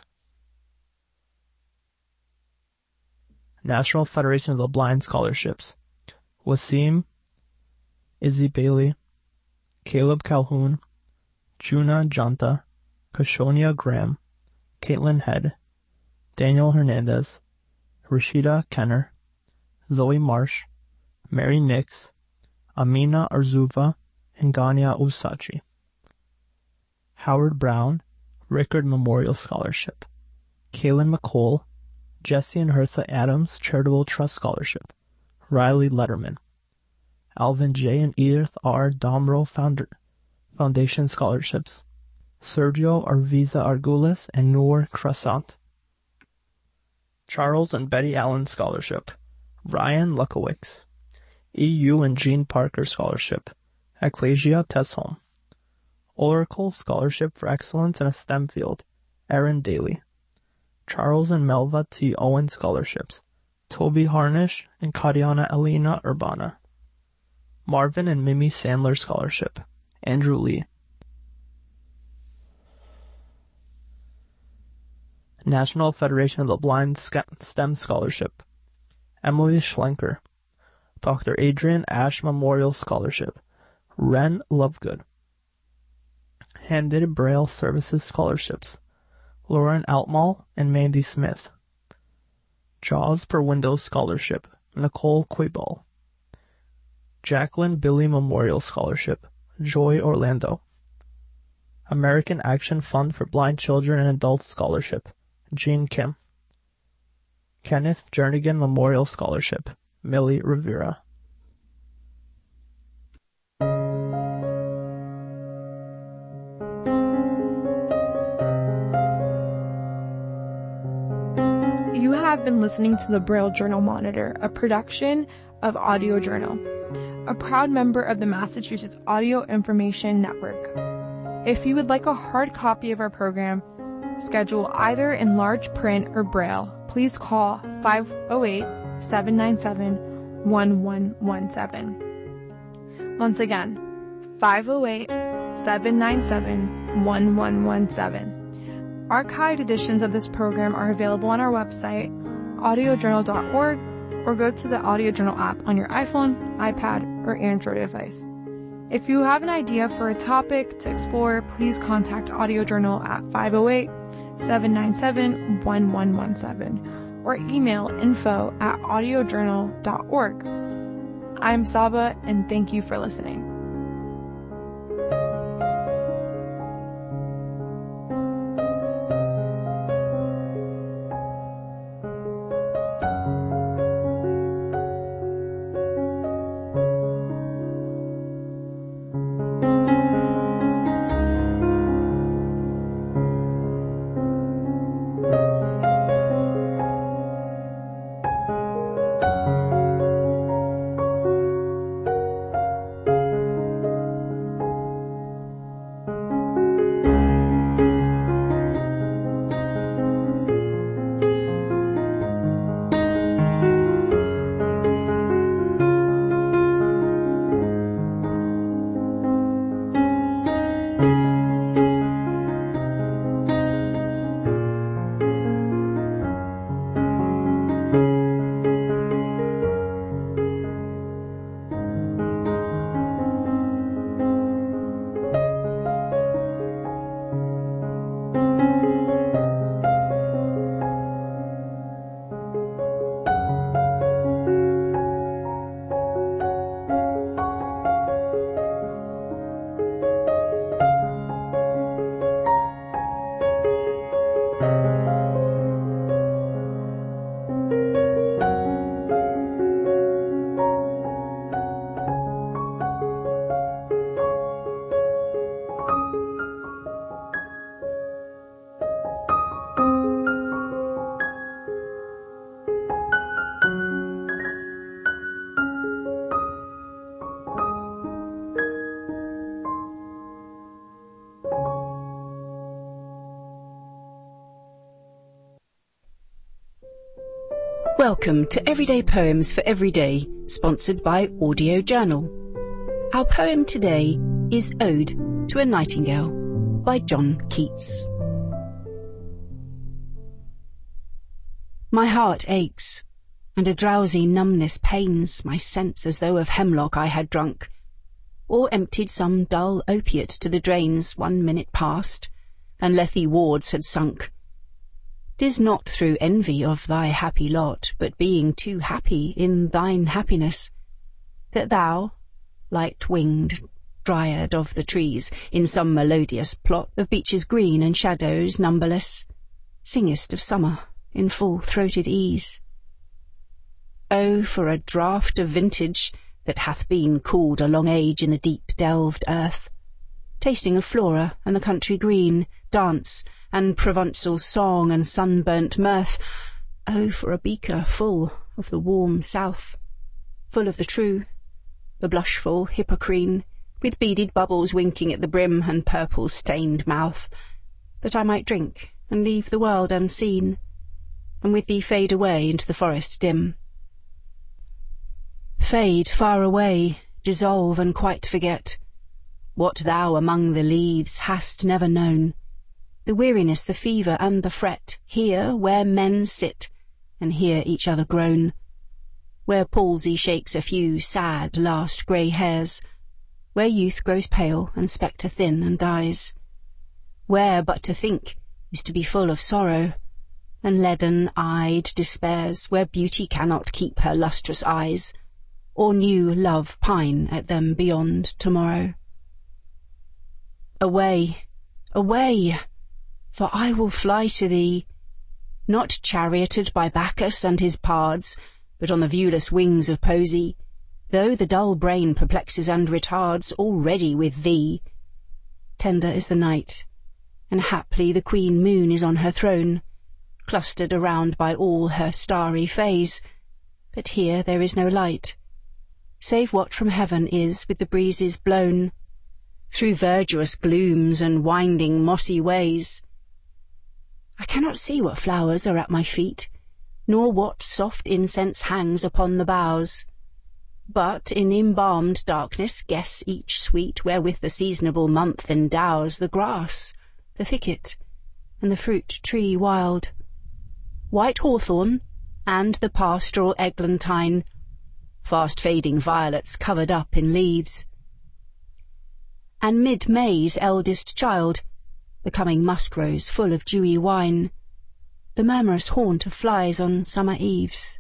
National Federation of the Blind scholarships. Wasim Izzy Bailey, Caleb Calhoun, Juna Janta, Kashonia Graham, Caitlin Head, Daniel Hernandez, Rashida Kenner, Zoe Marsh, Mary Nix, Amina Arzuva, and Gania Usachi. Howard Brown, Rickard Memorial Scholarship. Kaylin McCole, Jesse and Hertha Adams Charitable Trust Scholarship. Riley Letterman. Alvin J. and Edith R. Domro Foundation Scholarships. Sergio Arviza Argulis and Noor Crescent. Charles and Betty Allen Scholarship. Ryan Lukowicz. EU and Jean Parker Scholarship. Ecclesia Tesholm. Oracle Scholarship for Excellence in a STEM Field. Aaron Daly. Charles and Melva T. Owen Scholarships. Toby Harnish and Kariana Elena Urbana. Marvin and Mimi Sandler Scholarship. Andrew Lee. National Federation of the Blind STEM Scholarship. Emily Schlenker. Dr. Adrian Ash Memorial Scholarship, Ren Lovegood. Hand-Knitted Braille Services Scholarships, Lauren Altmall and Mandy Smith. Jaws per Windows Scholarship, Nicole Quiball. Jacqueline Billy Memorial Scholarship, Joy Orlando. American Action Fund for Blind Children and Adults Scholarship, Jean Kim. Kenneth Jernigan Memorial Scholarship, Millie Rivera. You have been listening to the Braille Journal Monitor, a production of Audio Journal, a proud member of the Massachusetts Audio Information Network. If you would like a hard copy of our program, schedule either in large print or Braille, please call 508-797-1117. Once again, 508-797-1117. Archived editions of this program are available on our website, audiojournal.org, or go to the Audio Journal app on your iPhone, iPad, or Android device. If you have an idea for a topic to explore, please contact Audio Journal at 508-797-1117 or email info@audiojournal.org. I'm Saba, and thank you for listening. Welcome to Everyday Poems for Every Day, sponsored by Audio Journal. Our poem today is Ode to a Nightingale by John Keats. My heart aches, and a drowsy numbness pains my sense as though of hemlock I had drunk, or emptied some dull opiate to the drains 1 minute past, and Lethe wards had sunk. 'Tis not through envy of thy happy lot, but being too happy in thine happiness, that thou, light-winged dryad of the trees, in some melodious plot of beeches green and shadows numberless, singest of summer in full-throated ease. Oh, for a draught of vintage that hath been cooled a long age in the deep-delved earth, tasting of flora and the country green, dance, and Provençal song and sunburnt mirth. Oh, for a beaker full of the warm south, full of the true, the blushful Hippocrene, with beaded bubbles winking at the brim and purple-stained mouth, that I might drink and leave the world unseen, and with thee fade away into the forest dim. Fade far away, dissolve and quite forget what thou among the leaves hast never known, the weariness, the fever, and the fret, here where men sit and hear each other groan. where palsy shakes a few sad last grey hairs, where youth grows pale and spectre thin and dies, where but to think is to be full of sorrow, and leaden-eyed despairs, where beauty cannot keep her lustrous eyes, or new love pine at them beyond tomorrow. Away, away, for I will fly to thee, not charioted by Bacchus and his pards, but on the viewless wings of poesy, though the dull brain perplexes and retards, already with thee. Tender is the night, and haply the queen moon is on her throne, clustered around by all her starry fays, but here there is no light, save what from heaven is with the breezes blown, through verdurous glooms and winding mossy ways. I cannot see what flowers are at my feet, nor what soft incense hangs upon the boughs, but in embalmed darkness guess each sweet wherewith the seasonable month endows the grass, the thicket, and the fruit tree wild, white hawthorn, and the pastoral eglantine, fast fading violets covered up in leaves, and mid-May's eldest child, the coming musk-rose full of dewy wine, the murmurous haunt of flies on summer eves.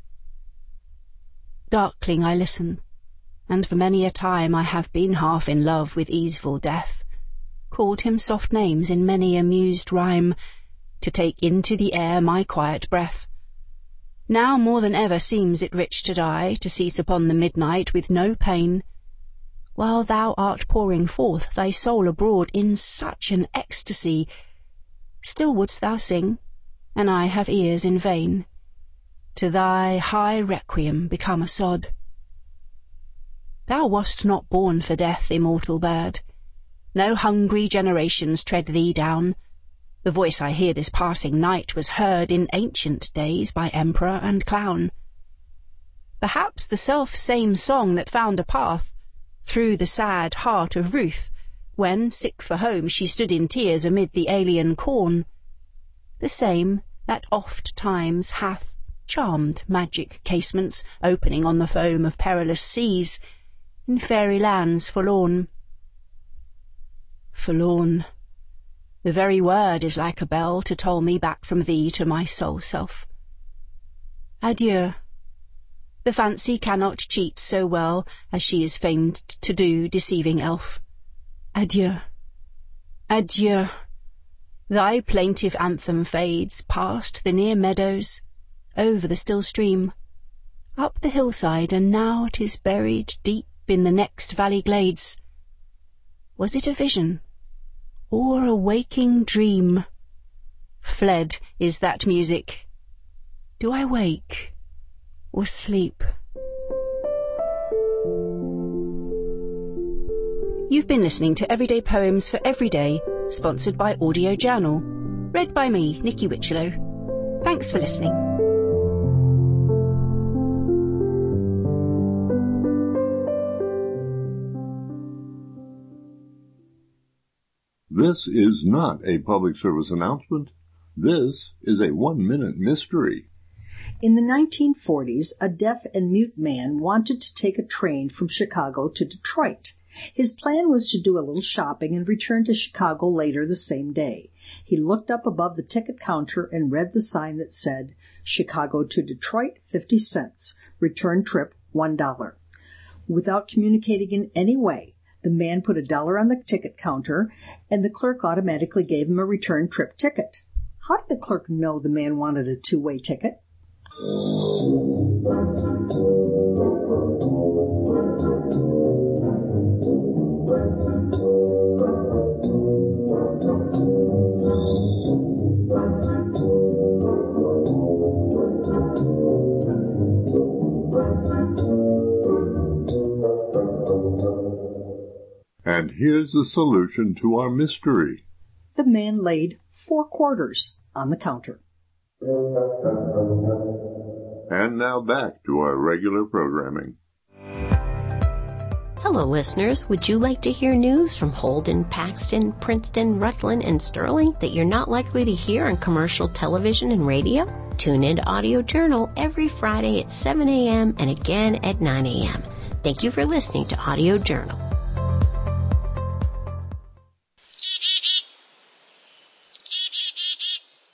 Darkling I listen, and for many a time I have been half in love with easeful death, called him soft names in many a mused rhyme, to take into the air my quiet breath. Now more than ever seems it rich to die, to cease upon the midnight with no pain, while thou art pouring forth thy soul abroad in such an ecstasy. Still wouldst thou sing, and I have ears in vain, to thy high requiem become a sod. Thou wast not born for death, immortal bird. No hungry generations tread thee down. The voice I hear this passing night was heard in ancient days by emperor and clown. Perhaps the self-same song that found a path through the sad heart of Ruth, when, sick for home, she stood in tears amid the alien corn, the same that oft times hath charmed magic casements opening on the foam of perilous seas, in fairy lands forlorn. Forlorn. The very word is like a bell to toll me back from thee to my sole self. Adieu. The fancy cannot cheat so well as she is famed to do, deceiving elf. Adieu. Adieu. Thy plaintive anthem fades past the near meadows, over the still stream, up the hillside, and now 'tis buried deep in the next valley glades. Was it a vision, or a waking dream? Fled is that music. Do I wake or sleep? You've been listening to Everyday Poems for Every Day, sponsored by Audio Journal. Read by me, Nikki Witchlow. Thanks for listening. This is not a public service announcement. This is a 1-minute mystery. In the 1940s, a deaf and mute man wanted to take a train from Chicago to Detroit. His plan was to do a little shopping and return to Chicago later the same day. He looked up above the ticket counter and read the sign that said, Chicago to Detroit, 50 cents. Return trip, $1. Without communicating in any way, the man put $1 on the ticket counter, and the clerk automatically gave him a return trip ticket. How did the clerk know the man wanted a two-way ticket? And here's the solution to our mystery. The man laid 4 quarters on the counter. And now back to our regular programming. Hello, listeners. Would you like to hear news from Holden, Paxton, Princeton, Rutland, and Sterling that you're not likely to hear on commercial television and radio? Tune in to Audio Journal every Friday at 7 a.m. and again at 9 a.m. Thank you for listening to Audio Journal.